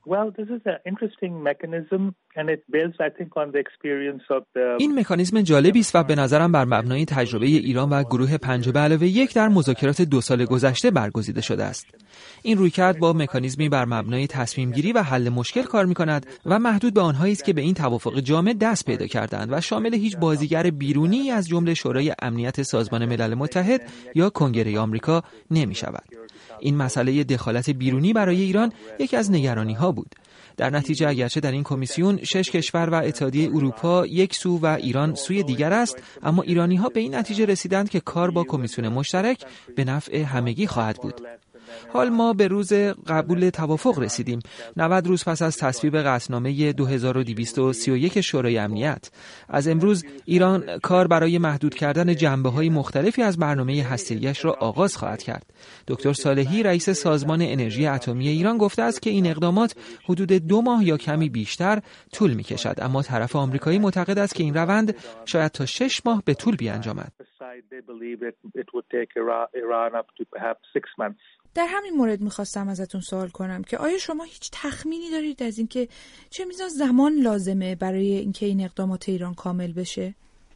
این مکانیزم جالبی است و به نظرم بر مبنای تجربه ایران و گروه 5+1 در مذاکرات 2 سال گذشته برگزیده شده است. این رویکرد با مکانیزمی بر مبنای تصمیم گیری و حل مشکل کار می‌کند و محدود به آنهایی است که به این توافق جامع دست پیدا کردند و شامل هیچ بازیگر بیرونی از جمله شورای امنیت سازمان ملل متحد یا کنگره آمریکا نمی‌شود. این مسئله دخالت بیرونی برای ایران یکی از نگرانی‌ها بود. در نتیجه اگرچه در این کمیسیون 6 کشور و اتحادیه اروپا یک سو و ایران سوی دیگر است، اما ایرانی‌ها به این نتیجه رسیدند که کار با کمیسیون مشترک به نفع همگی خواهد بود. حال ما به روز قبول توافق رسیدیم، 90 روز پس از تصویب قطعنامه 2231 شورای امنیت. از امروز ایران کار برای محدود کردن جنبه‌های مختلفی از برنامه هسته‌ایش را آغاز خواهد کرد. دکتر صالحی رئیس سازمان انرژی اتمی ایران گفته است که این اقدامات حدود 2 ماه یا کمی بیشتر طول می‌کشد، اما طرف آمریکایی معتقد است که این روند شاید تا 6 ماه به طول بیانجامد. در همین مورد میخواستم ازتون سوال کنم که آیا شما هیچ تخمینی دارید از اینکه چه میزان زمان لازمه برای اینکه این اقدامات ایران کامل بشه؟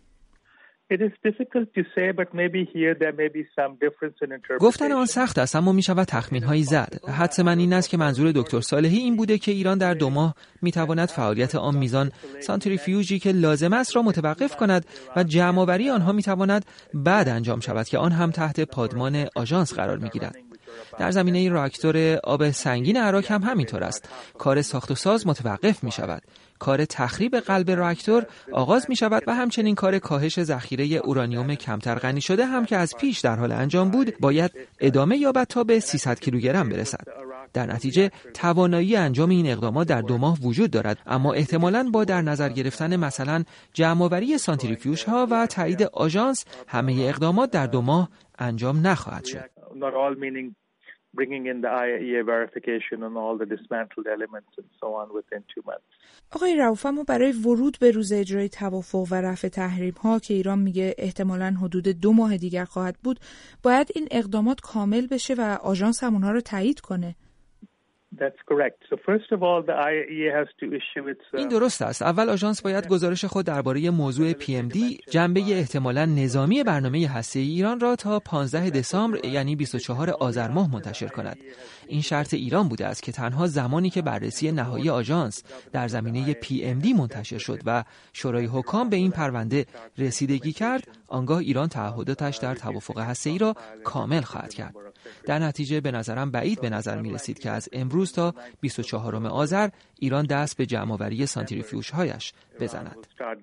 گفتن آن سخت است، اما می شود تخمین‌هایی زد. حدس من این است که منظور دکتر صالحی این بوده که ایران در 2 ماه می تواند فعالیت آن میزان سانتریفیوژی که لازم است را متوقف کند و جمع‌آوری آنها می تواند بعد انجام شود که آن هم تحت پادمان آژانس قرار می گیرد. در زمینه راکتور آب سنگین عراق هم همینطور است. کار ساخت و ساز متوقف می شود. کار تخریب قلب راکتور آغاز می شود و همچنین کار کاهش ذخیره اورانیوم کمتر غنی شده هم که از پیش در حال انجام بود باید ادامه یابد تا به 300 کیلوگرم برسد. در نتیجه توانایی انجام این اقدامات در 2 ماه وجود دارد، اما احتمالاً با در نظر گرفتن مثلا جمع‌آوری سانتریفیوژها و تایید آژانس همه اقدامات در 2 ماه انجام نخواهد شد. bringing in the IAEA verification on all the dismantled elements and so on within 2 months. آقای رؤوف، اما برای ورود به روز اجرای توافق و رفع تحریم‌ها که ایران میگه احتمالاً حدود 2 ماه دیگر خواهد بود، باید این اقدامات کامل بشه و آژانس هم اونها رو تایید کنه. That's correct. So first of all, the IAEA has to issue its این درست است. اول آژانس باید گزارش خود درباره موضوع PMD، جنبه احتمالاً نظامی برنامه هسته‌ای ایران را تا 15 دسامبر یعنی 24 آذر ماه منتشر کند. این شرط ایران بوده است که تنها زمانی که بررسی نهایی آژانس در زمینه PMD منتشر شد و شورای حکام به این پرونده رسیدگی کرد، آنگاه ایران تعهداتش در توافق هسته‌ای را کامل خواهد کرد. در نتیجه به نظرم بعید به نظر می رسید که از امروز تا 24 آذر ایران دست به جمع‌آوری سانتریفیوژهایش بزند.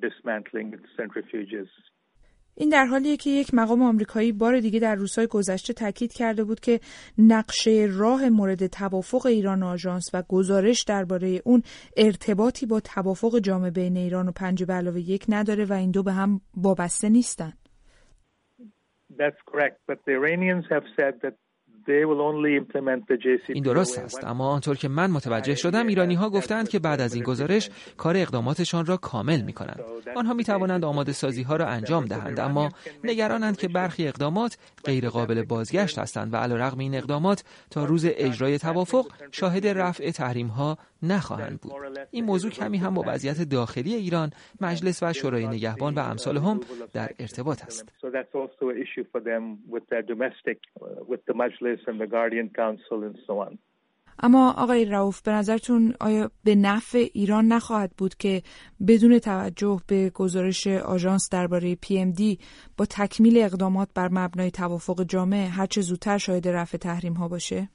این در حالیه که یک مقام آمریکایی بار دیگه در روزهای گذشته تاکید کرده بود که نقشه راه مورد توافق ایران و آژانس و گزارش درباره اون ارتباطی با توافق جامع بین ایران و 5+1 نداره و این دو به هم وابسته نیستن. That's correct, but the Iranians have said that they will only implement the JCPOA. این درست است، اما آنطور که من متوجه شدم ایرانی‌ها گفتند که بعد از این گزارش کار اقداماتشان را کامل می‌کنند. آنها می‌توانند آماده سازی‌ها را انجام دهند، اما نگرانند که برخی اقدامات غیر قابل بازگشت هستند و علیرغم این اقدامات تا روز اجرای توافق شاهد رفع تحریم‌ها نخواهند بود. این موضوع کمی هم با وضعیت داخلی ایران، مجلس و شورای نگهبان و امثال هم در ارتباط است. اما آقای رؤوف، به نظرتون آیا به نفع ایران نخواهد بود که بدون توجه به گزارش آژانس درباره PMD با تکمیل اقدامات بر مبنای توافق جامع هرچه زودتر شاهد رفع تحریم‌ها باشه؟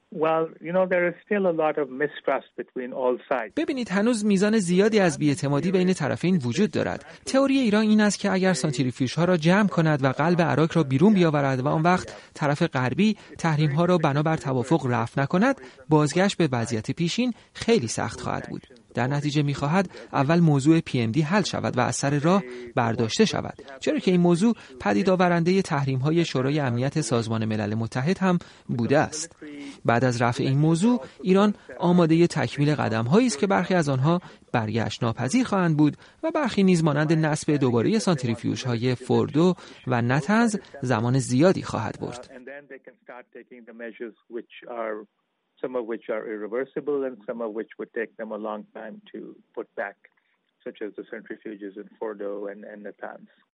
ببینید هنوز میزان زیادی از بی‌اعتمادی بین طرفین وجود دارد. تئوری ایران این است که اگر سانتریفیوژها را جمع کند و قلب عراق را بیرون بیاورد و آن وقت طرف غربی تحریم‌ها را بنابر توافق رفع نکند، بازگشت به وضعیت پیشین خیلی سخت خواهد بود. در نتیجه می‌خواهد اول موضوع PMD حل شود و از سر راه برداشته شود، چرا که این موضوع پدید آورنده تحریم‌های شورای امنیت سازمان ملل متحد هم بوده است. بعد از رفع این موضوع ایران آماده تکمیل قدم‌هایی است که برخی از آنها برگشت ناپذیر خواهند بود و برخی نیز مانند نصب دوباره سانتریفیوژهای فوردو و نتنز زمان زیادی خواهد برد. some of which are irreversible and some of which would take them a long time to put back, such as the centrifuges in Fordo and Natanz.